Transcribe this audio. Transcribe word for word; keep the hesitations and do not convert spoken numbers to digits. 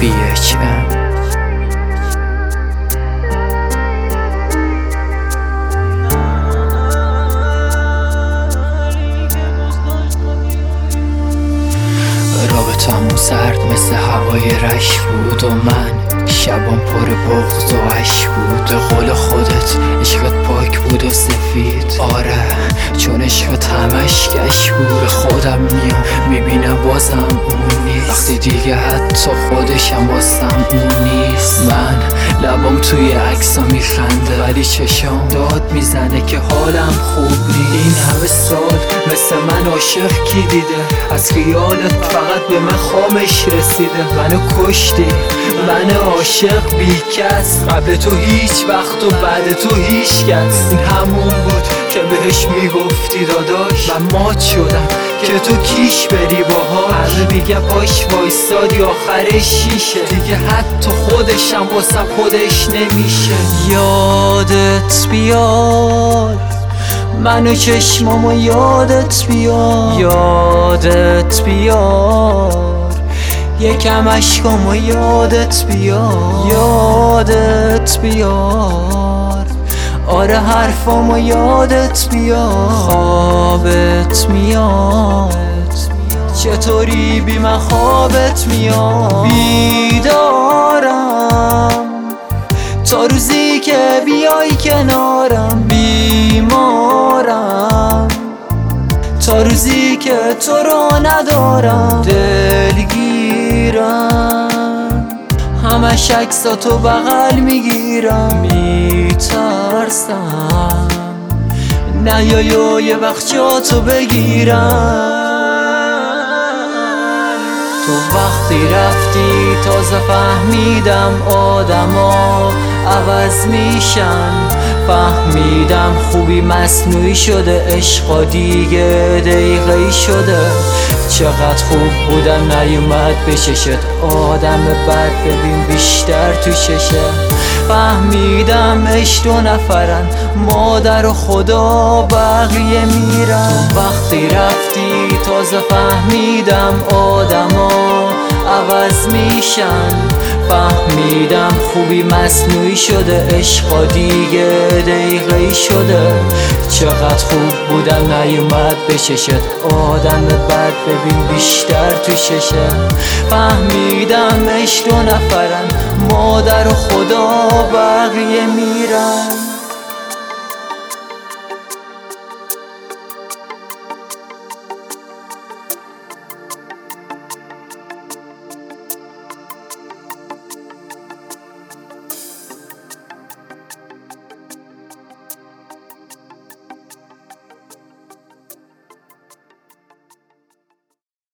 بی اچ ام. رابطمون سرد مثل هوای رش بود و من شبام پر بغض و عشق بود. به قول خودت عشقت پاک بود و سفید، آره چون عشقت همش گشت بود. به خودم میام میبینم بازم اون نیست، وقتی دیگه حتی خودشم واسم اون نیست. من لبام توی عکسا میخنده ولی چشام داد میزنه که حالم خوب نیست. این همه سال مثل من عاشق کی دیده؟ از خیالت فقط به من خامش رسیده. منو کشتی، من عاشق بی کس، قبل تو هیچ وقت و بعد تو هیچ کس. این همون بود که بهش میگفتی داداش، من مات شدم که تو کیش بری باهاش. همه میگه باش وایسادی آخرش شیشه، دیگه حتی خودشم واسم خودش نمیشه. یادت بیاد منو چشمامو یادت بیاد، یادت بیاد یکم عشقامو یادت بیاد، یادت بیاد آره حرفامو یادت بیاد. خوابت میاد چطوری بی من خوابت میاد؟ بیدارم تا روزی که بیای کنارم، بیمارم تا روزی که تو رو ندارم. دلگیرم همش عکساتو بغل میگیرم، میترسم نیای و یه وقت جاتو بگیرم. تو وقتی رفتی تازه فهمیدم آدما عوض میشن، فهمیدم خوبی مصنوعی شده، عشقا دیگه دقیقه‌ای شده. چقدر خوب بودم نیومد به چشت، آدم بد ببین بیشتر تو چشه. فهمیدم عشق دو نفرن، مادر و خدا بقیه میرن. وقتی رفتی تازه فهمیدم آدما عوض میشن، فهمیدم خوبی مصنوعی شده، عشقا دیگه دقیقه‌ای شده. چقدر خوب بودم نیومد به چشت، آدم بد ببین بیشتر تو چشه. فهمیدم عشق دو نفرن، مادر و خدا بقیه میرن.